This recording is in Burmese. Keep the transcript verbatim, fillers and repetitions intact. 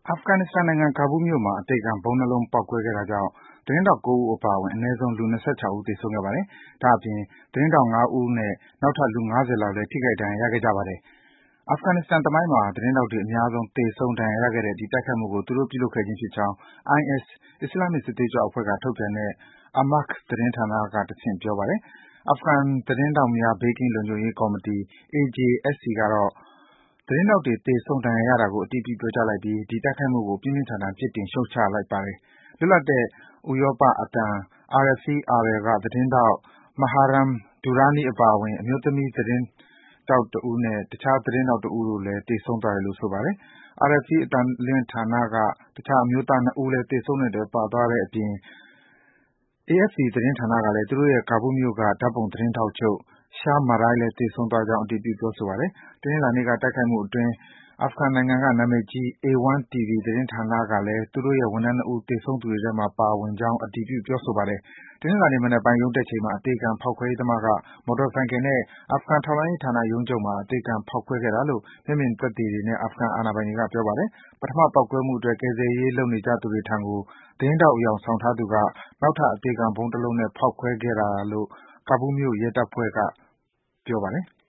အာဖဂန်နစ္စတန်နိုင်ငံ၊ ကာဘူးလ်မြို့မှာ အသေခံဗုံးနှစ်လုံးပေါက်ကွဲခဲ့တာကြောင့် သတင်းထောက် ၉ ဦးအပါအဝင် အနည်းဆုံး လူ ၂၆ ဦး သေဆုံးခဲ့ပါတယ်။ ဒါ့အပြင် သတင်းထောက် ၅ ဦးနဲ့ နောက်ထပ် လူ ၅၀ လောက်လည်း ထိခိုက်ဒဏ်ရာရခဲ့ကြပါတယ်။ အာဖဂန်နစ္စတန်သမိုင်းမှာ သတင်းထောက်တွေ အများဆုံး သေဆုံး ဒဏ်ရာရခဲ့တဲ့ ဒီတိုက်ခိုက်မှုကို သူတို့ပြုလုပ်ခဲ့ခြင်းဖြစ်ကြောင်း အိုင် အက်စ် အစ္စလာမ်စစ်သွေးကြွအဖွဲ့က ထုတ်ပြန်တဲ့ Amaq သတင်းဌာနကတဆင့် ပြောပါတယ်။ အာဖဂန်သတင်းထောက်များ ဘေးကင်းလုံခြုံရေးကော်မီတီ အေ ဂျေ အက်ဖ် စီ ကတော့ သတင်းထောက်တွေ သေဆုံး ဒဏ်ရာရတာကို အတည်ပြု ပြောကြားလိုက်ပြီး ဒီတိုက်ခိုက်မှုကို ပြင်းပြင်းထန်ထန် ပြစ်တင် ရှုတ်ချလိုက်ပါတယ်။ လွတ်လပ်တဲ့ ဥရောပအသံ အာရ် အက်ဖ် စီ အာရ် က သတင်းထောက် Mahram Durrani အပါအဝင် အမျိုးသမီးသတင်းထောက်တဦးနဲ့ တခြား သတင်းထောက်တဦးတို့လည်း သေဆုံးသွားတယ်လို့ ဆိုပါတယ်။ အာရ် အက်ဖ် စီ အသံလွှင့်ဌာနက တခြား အမျိုးသား ၂ ဦးလည်း သေဆုံးတဲ့ထဲ ပါသွားတဲ့အပြင် အေ အက်ဖ် ပီ သတင်းဌာနကလည်း သူတို့ရဲ့ ကာဘူးလ်မြို့က ဓါတ်ပုံသတင်းထောက်ချုပ် Shah Marai လည်း သေဆုံးသွားကြောင်း အတည်ပြု ပြောဆိုပါတယ်။ တနင်္လာနေ့က တိုက်ခိုက်မှုအတွင်း အာဖဂန်နိုင်ငံက နာမည်ကြီး အေ ဝမ်း တီဗီ သတင်းဌာနကလည်း သူတို့ရဲ့ ဝန်ထမ်း ၂ ဦး သေဆုံးသူတွေထဲမှာ ပါဝင်ကြောင်း အတည်ပြု ပြောဆိုပါတယ်။ တနင်္လာနေ့ မနက်ပိုင်း ရုံးတက်ချိန်မှာ အသေခံဖောက်ခွဲရေးသမားက မော်တော်ဆိုင်ကယ်နဲ့ အာဖဂန်ထောက်လှမ်းရေးဌာနရုံးချုပ်မှာ အသေခံဖောက်ခွဲခဲ့တာလို့ မျက်မြင်သက်သေတွေနဲ့ အာဖဂန်အာဏာပိုင်တွေက ပြောပါတယ်။ ပထမ ပေါက်ကွဲမှုအတွက် ကယ်ဆယ်ရေးလုပ်နေကြသူတွေထံကို သတင်းထောက်အယောင်ဆောင်ထားသူက နောက်ထပ် အသေခံဗုံးတလုံးနဲ့ ဖောက်ခွဲခဲ့တာလို့ ကာဘူးလ်မြို့ ရဲတပ်ဖွဲ့က ပြောပါတယ်။